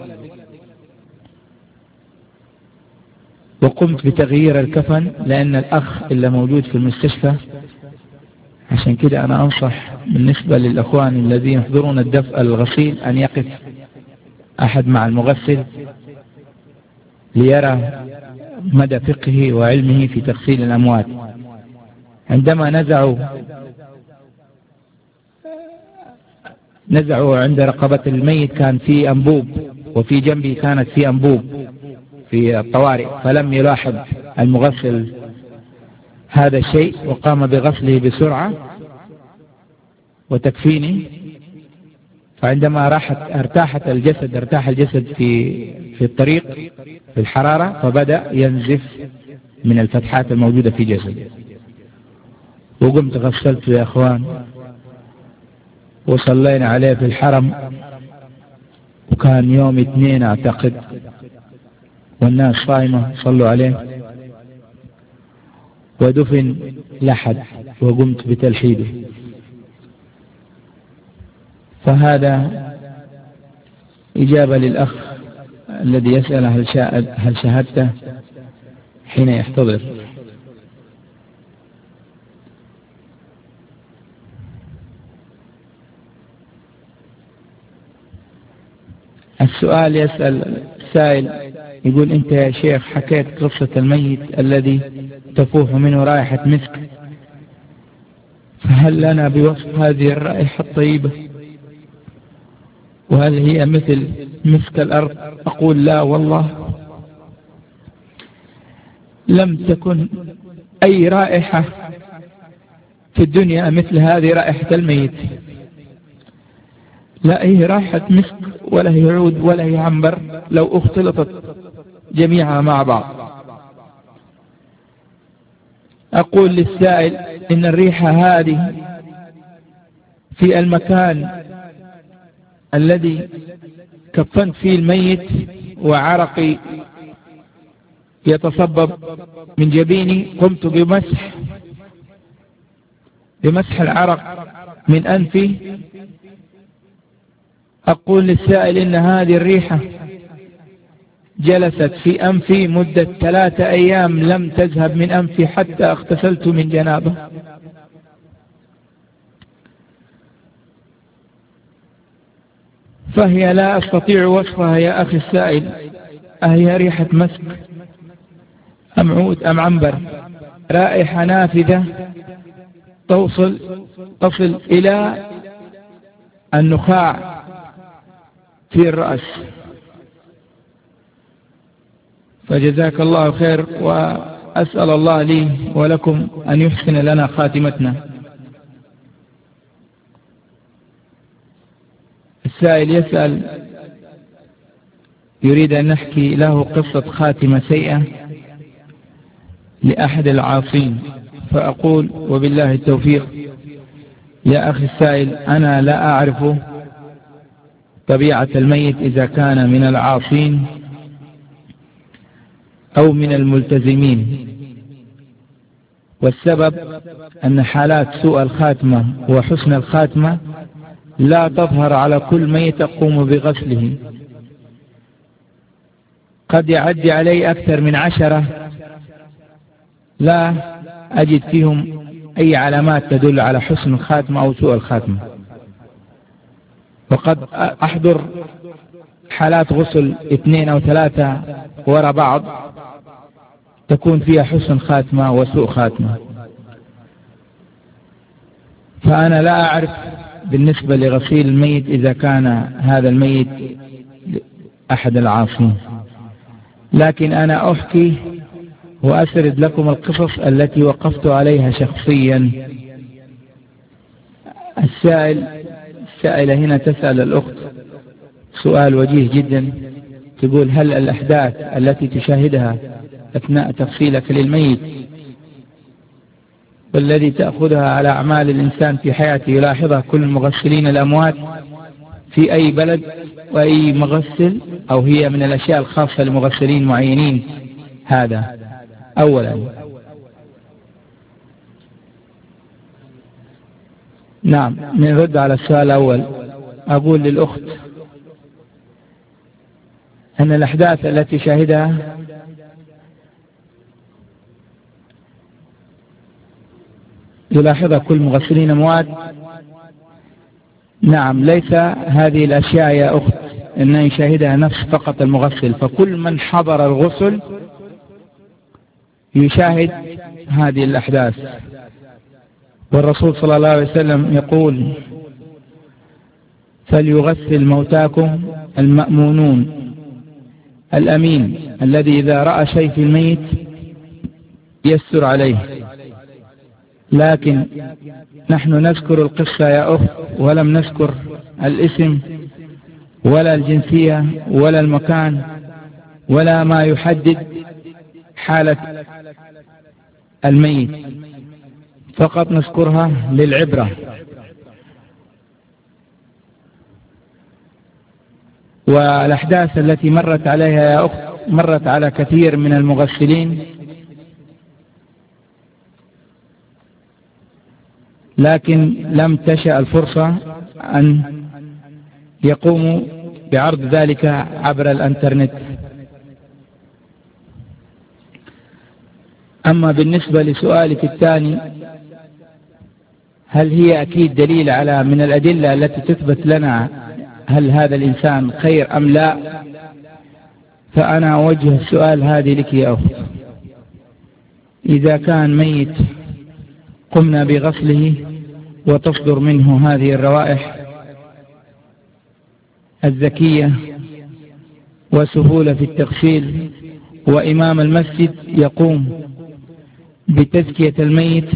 [SPEAKER 3] وقمت بتغيير الكفن لأن الأخ اللي موجود في المستشفى. عشان كده أنا أنصح بالنسبة للأخوان الذين يحضرون الدفء الغسيل أن يقف أحد مع المغسل ليرى مدى فقهه وعلمه في تغسيل الأموات. عندما نزعوا نزعوا عند رقبة الميت كان في أنبوب، وفي جنبه كانت في أنبوب في الطوارئ، فلم يلاحظ المغسل هذا الشيء وقام بغسله بسرعة وتكفيني. فعندما راحت ارتاحت الجسد ارتاح الجسد في في الطريق في الحرارة، فبدأ ينزف من الفتحات الموجودة في جسده. وقمت غسلته يا أخوان، وصلينا عليه في الحرم، وكان يوم اثنين أعتقد، والناس صايمة صلوا عليه، ودفن لحد، وقمت بتلحيده. فهذا إجابة للأخ الذي يسأل هل, شاهد هل شاهدته حين يحتضر. السؤال يسأل سائل يقول: أنت يا شيخ حكيت قصة الميت الذي تفوح منه رائحة مسك، فهل لنا بوصف هذه الرائحة الطيبة؟ وهل هي مثل مسك الأرض؟ أقول: لا والله، لم تكن أي رائحة في الدنيا مثل هذه رائحة الميت. لا هي رائحة مسك ولا هي عود ولا هي عنبر، لو اختلطت جميعها مع بعض. أقول للسائل إن الريحة هذه في المكان الذي كفنت فيه الميت وعرقي يتصبب من جبيني، قمت بمسح بمسح العرق من أنفي. أقول للسائل إن هذه الريحة جلست في أنفي مدة ثلاثة أيام لم تذهب من أنفي حتى اغتسلت من جنابه. فهي لا أستطيع وصفها يا أخي السائل، أهي ريحة مسك أم عود أم عنبر، رائحة نافذة توصل تصل إلى النخاع في الرأس. فجزاك الله خير، وأسأل الله لي ولكم أن يحسن لنا خاتمتنا. السائل يسأل يريد أن نحكي له قصة خاتمة سيئة لأحد العاصين، فأقول وبالله التوفيق. يا أخي السائل، أنا لا أعرف طبيعة الميت إذا كان من العاصين أو من الملتزمين، والسبب أن حالات سوء الخاتمة وحسن الخاتمة لا تظهر على كل ميت تقوم بغسله. قد يعدي علي أكثر من عشرة لا أجد فيهم أي علامات تدل على حسن الخاتمة أو سوء الخاتمة، وقد أحضر حالات غسل اثنين أو ثلاثة وراء بعض تكون فيها حسن خاتمة وسوء خاتمة. فأنا لا أعرف بالنسبة لغسيل الميت إذا كان هذا الميت أحد العاصين، لكن أنا أحكي وأسرد لكم القصص التي وقفت عليها شخصيا. السائل السائلة هنا تسأل الأخت سؤال وجيه جدا، تقول: هل الأحداث التي تشاهدها أثناء تغسيلك للميت والذي تأخذها على أعمال الإنسان في حياته يلاحظها كل المغسلين الأموات في أي بلد وأي مغسل، أو هي من الأشياء الخاصة لمغسلين معينين؟ هذا أولا. نعم، نرد على السؤال الأول. أقول للأخت أن الأحداث التي شاهدها يلاحظها كل مغسلين أموات. نعم، ليس هذه الأشياء يا أخت أن يشاهدها نفس فقط المغسل، فكل من حضر الغسل يشاهد هذه الأحداث. والرسول صلى الله عليه وسلم يقول: فليغسل موتاكم المأمونون الأمين الذي إذا رأى شيء في الميت يستر عليه. لكن نحن نذكر القصة يا أخت ولم نذكر الاسم ولا الجنسية ولا المكان ولا ما يحدد حالة الميت، فقط نذكرها للعبرة. والأحداث التي مرت عليها يا أخت مرت على كثير من المغسلين، لكن لم تشأ الفرصة أن يقوموا بعرض ذلك عبر الانترنت. أما بالنسبة لسؤالك الثاني، هل هي أكيد دليل على من الأدلة التي تثبت لنا هل هذا الإنسان خير أم لا؟ فأنا أوجه السؤال هذه لك يا أخت. إذا كان ميت قمنا بغسله وتصدر منه هذه الروائح الذكية وسهولة في التغسيل، وإمام المسجد يقوم بتزكية الميت،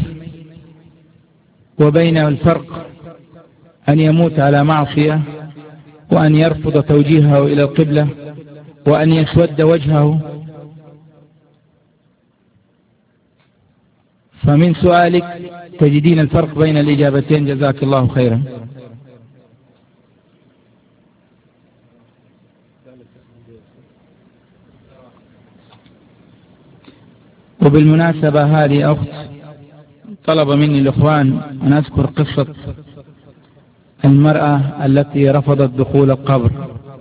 [SPEAKER 3] وبينه الفرق أن يموت على معصية وأن يرفض توجيهه إلى القبلة وأن يسود وجهه، فمن سؤالك تجدين الفرق بين الإجابتين، جزاك الله خيرا. وبالمناسبة هذه أخت طلب مني الإخوان أن أذكر قصة المرأة التي رفضت دخول القبر،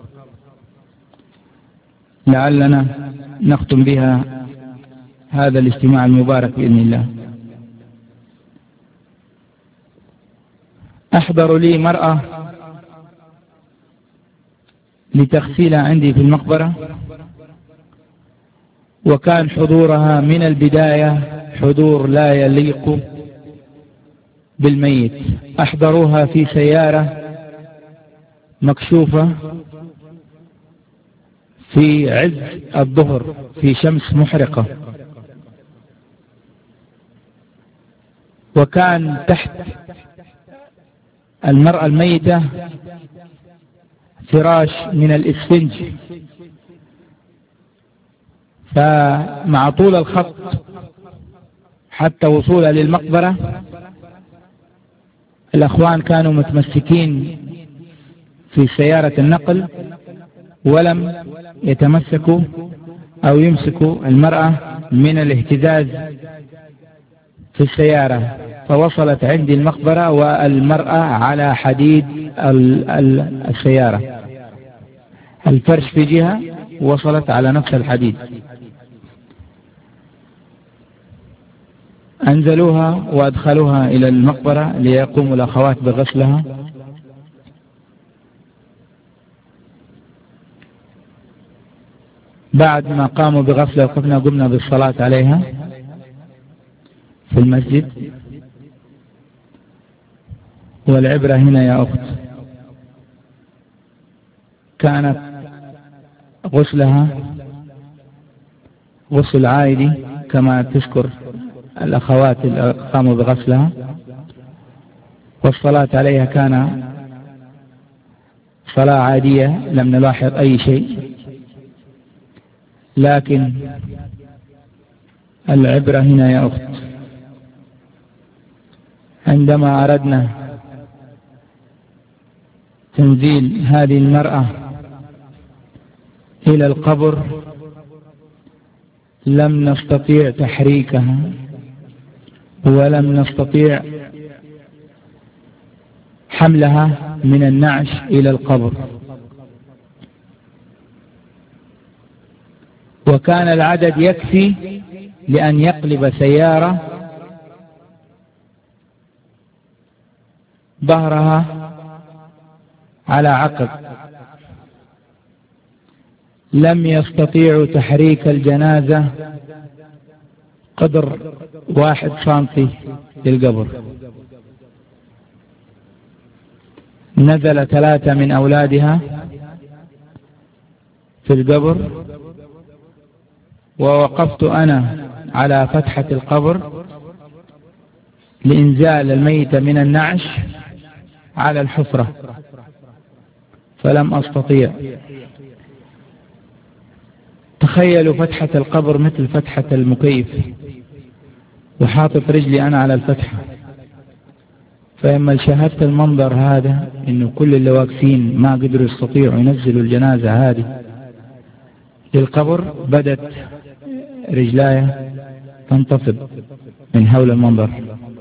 [SPEAKER 3] لعلنا نختم بها هذا الاجتماع المبارك بإذن الله. أحضر لي مرأة لتغسيلها عندي في المقبرة، وكان حضورها من البداية حضور لا يليق بالميت. أحضروها في سيارة مكشوفة في عز الظهر في شمس محرقة، وكان تحت المرأة الميتة فراش من الإسفنج، فمع طول الخط حتى وصولها للمقبرة الأخوان كانوا متمسكين في سيارة النقل ولم يتمسكوا أو يمسكوا المرأة من الاهتزاز في السيارة، فوصلت عندي المقبرة والمرأة على حديد السيارة، الفرش في جهة وصلت على نفس الحديد. أنزلوها وأدخلوها إلى المقبرة ليقوموا الأخوات بغسلها. بعد ما قاموا بغسلها قمنا قمنا بالصلاة عليها في المسجد. والعبرة هنا يا أخت كانت غسلها غسل عائلي كما تذكر الأخوات اللي قاموا بغسلها، والصلاة عليها كان صلاة عادية لم نلاحظ أي شيء. لكن العبرة هنا يا أخت عندما أردنا تنزيل هذه المرأة إلى القبر لم نستطيع تحريكها ولم نستطيع حملها من النعش إلى القبر، وكان العدد يكفي لأن يقلب سيارة ظهرها على عقب. لم يستطيعوا تحريك الجنازة قدر واحد سنتي للقبر. نزل ثلاثة من أولادها في القبر، ووقفت أنا على فتحة القبر لإنزال الميت من النعش على الحفرة، فلم أستطيع. تخيلوا فتحة القبر مثل فتحة المكيف، وحاطط رجلي أنا على الفتحة، فلما شاهدت المنظر هذا إنه كل اللي واقفين ما قدروا يستطيعوا ينزلوا الجنازة هذه للقبر، بدت رجلاي تنتصب من حول المنظر.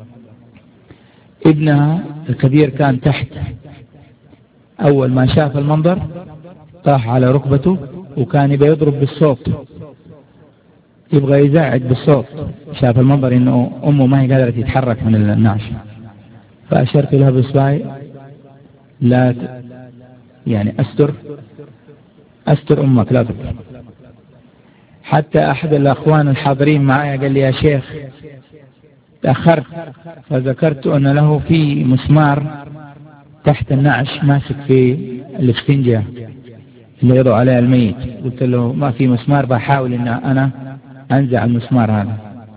[SPEAKER 3] ابنها الكبير كان تحت، أول ما شاف المنظر طاح على ركبته وكان يبقى يضرب بالصوت، يبغى يزعج بالصوت. شاف المنظر إنه أمه ما هي قادرة تتحرك من النعش، فأشرت لها بإصبعي لا ت... يعني أستر أستر أمك لا تبكي. حتى أحد الأخوان الحاضرين معايا قال لي يا شيخ تأخرت، فذكرت أن له في مسمار تحت النعش ماسك في الاسفنجة اللي يضع عليها الميت. قلت له ما في مسمار، بحاول أن أنا أنزع المسمار هذا،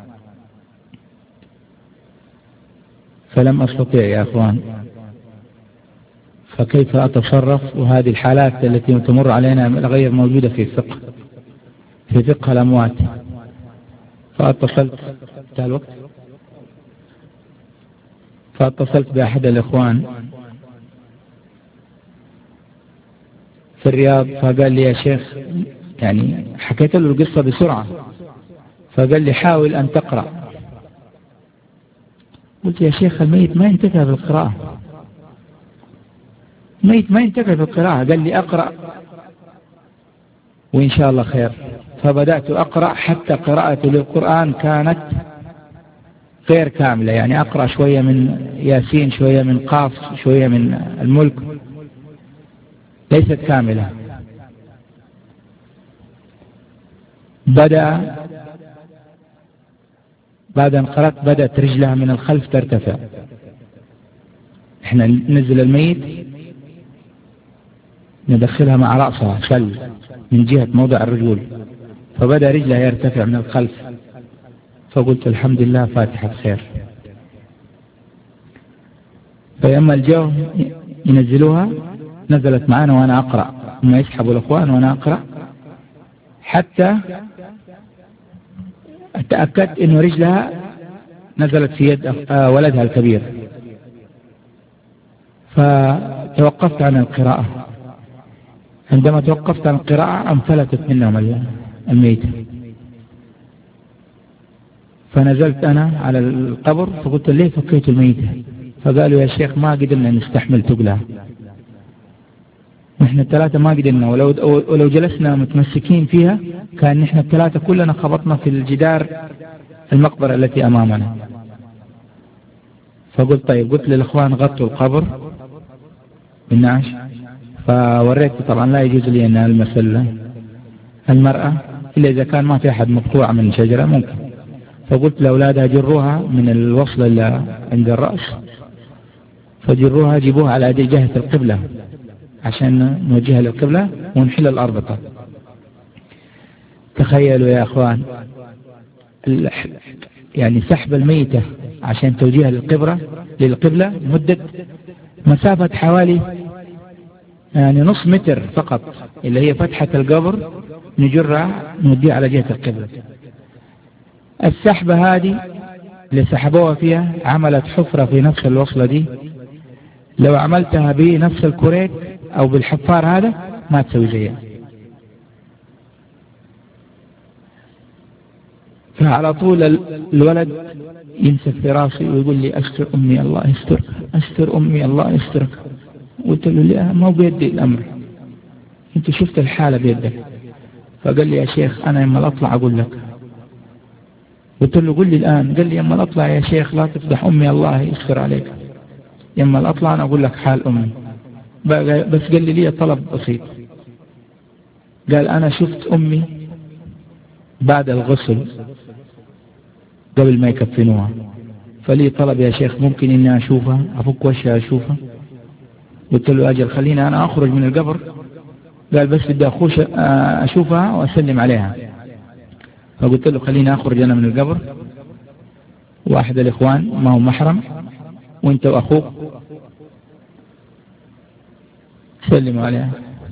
[SPEAKER 3] فلم أستطيع يا أخوان. فكيف أتصرف؟ وهذه الحالات التي تمر علينا غير موجودة في الفقه في فقه الأموات. فاتصلت. انتهى الوقت؟ فاتصلت بأحد الإخوان في الرياض فقال لي يا شيخ، يعني حكيت له القصة بسرعة، فقال لي حاول أن تقرأ. قلت يا شيخ الميت ما ينتفع بالقراءة، الميت ما ينتفع بالقراءة. قال لي أقرأ وإن شاء الله خير. فبدأت أقرأ حتى قراءتي للقرآن كانت غير كاملة، يعني أقرأ شوية من ياسين، شوية من قاف، شوية من الملك، ليست كاملة. بدأ بعد أن قرأت بدأت رجلها من الخلف ترتفع. احنا ننزل الميت ندخلها مع رأسها شل من جهة موضع الرجول، فبدأ رجلها يرتفع من الخلف، فقلت الحمد لله فاتحة خير. فلما الجو ينزلوها نزلت معنا وأنا أقرأ، ثم يسحبوا الأخوان وأنا أقرأ حتى تأكدت أن رجلها نزلت في يد ولدها الكبير، فتوقفت عن القراءة. عندما توقفت عن القراءة انفلتت منهم الميتة، فنزلت أنا على القبر فقلت ليه فكيت الميتة؟ فقالوا يا شيخ ما قدرنا نستحمل تقلها، نحن الثلاثة ما قدرنا، ولو, ولو جلسنا متمسكين فيها كان نحن الثلاثة كلنا خبطنا في الجدار المقبرة التي أمامنا. فقلت طيب، قلت للإخوان غطوا القبر بالنعش، فوريت طبعا لا يجوز لي أن ألمس المرأة إلا إذا كان ما في أحد مقطوع من شجرة ممكن. فقلت لأولادها جروها من الوصلة اللي عند الرأس، فجروها جيبوها على جهة القبلة عشان نوجهها للقبلة ونحل الأربطة. تخيلوا يا أخوان، يعني سحب الميتة عشان توجيهها للقبلة للقبلة مدة مسافة حوالي يعني نص متر فقط، اللي هي فتحة القبر نجرها نوديها على جهة القبلة. السحبة هذه اللي سحبوها فيها عملت حفرة في نفس الوصلة دي، لو عملتها بنفس الكوريك أو بالحفار هذا ما تسوي زيها. فعلى طول الولد يمسك في راسي ويقول لي أستر أمي الله يسترك، أستر أمي الله يسترك. قلت له لا، ما بيدي الأمر، أنت شفت الحالة بيدك. فقال لي يا شيخ أنا يما أطلع أقول لك. قلت له قل لي الآن. قال لي يما أطلع يا شيخ لا تفضح أمي الله يستر عليك، يما أطلع أنا أقول لك حال أمي. بس قال لي لي طلب بسيط، قال أنا شفت أمي بعد الغسل قبل ما يكفنوها، فلي طلب يا شيخ ممكن إني أشوفها، أفك وشها أشوفها. قلت له أجل خليني أنا أخرج من القبر. قال بس بدي أخوش أشوفها وأسلم عليها. فقلت له خليني أخرج أنا من القبر، واحد الإخوان ما هو محرم وانت وأخوك سلموا عليها.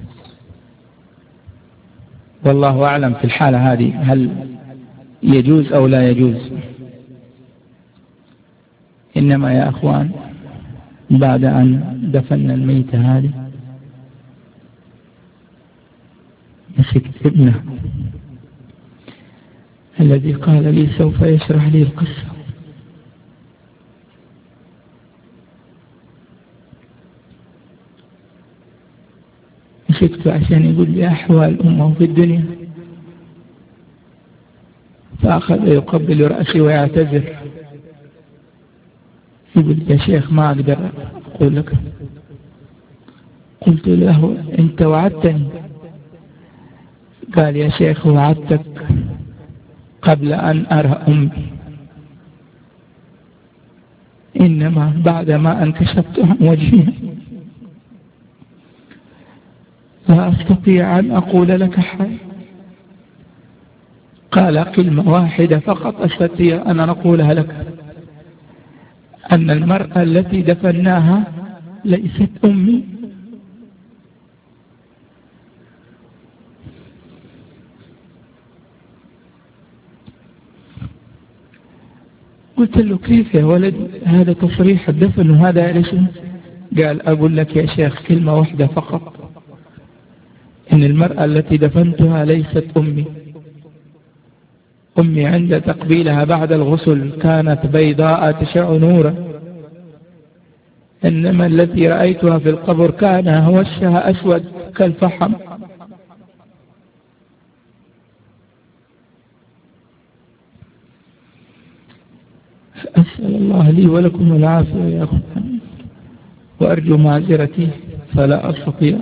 [SPEAKER 3] والله أعلم في الحالة هذه هل يجوز أو لا يجوز. إنما يا أخوان بعد أن دفن الميتة هذه مسكت ابنه الذي قال لي سوف يشرح لي القصة، مسكته عشان يقول لي أحوال أمه في الدنيا، فأخذ يقبل رأسي ويعتذر، يقول يا شيخ ما أقدر أقول لك. قلت له أنت وعدتني. قال يا شيخ وعدتك قبل أن أرى أمي، إنما بعدما انكشفت عن وجهها لا أستطيع أن أقول لك حاجة. قال كلمة واحدة فقط أستطيع أن أقولها لك، أن المرأة التي دفناها ليست أمي. قلت له كيف يا ولدي هذا تصريح الدفن وهذا ليش؟ قال أقول لك يا شيخ كلمة واحدة فقط، إن المرأة التي دفنتها ليست أمي. أمي عند تقبيلها بعد الغسل كانت بيضاء تشع نورا، إنما التي رأيتها في القبر كان وشها أسود كالفحم. أسأل الله لي ولكم العافية يا أخوان، وأرجو معذرتي فلا أستطيع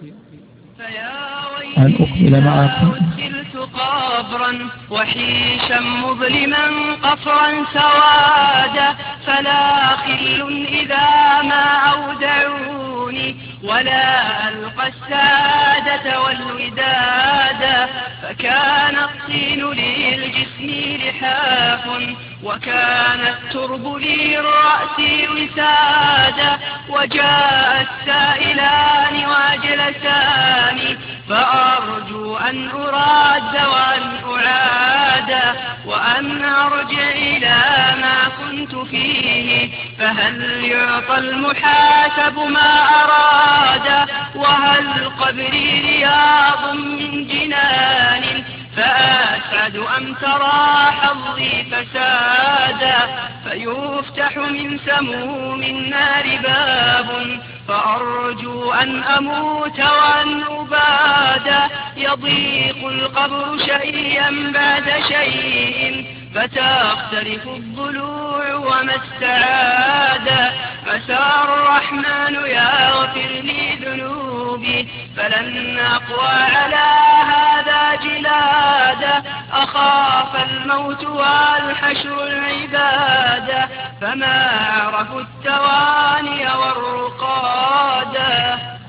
[SPEAKER 3] أن أكمل معكم.
[SPEAKER 2] قبرا وحيشا مظلما قفرا سوادا، فلا خل إذا ما أودعوني ولا ألقى السادة والودادا، فكان الطين لي الجسم لحاف وكان الترب لي الرأس وسادا، وجاء السائلان وأجلساني فأرجو أن أراد وأن أعاد وأن أرجع إلى ما كنت فيه، فهل يعطى المحاسب ما أراد، وهل قبري رياض من جنان فأسعد أم ترى حظي فسادا، فيفتح من سموم النار باب فأرجو أن أموت وأن أبادا، يضيق القبر شيئا بعد شيء فتختلف الضلوع وما استعادا، عسى الرحمن يغفر لي ذنوبي فلن أقوى على هذا جلادا، أخاف الموت والحشر العبادة فما عرفوا التواني والرقادا.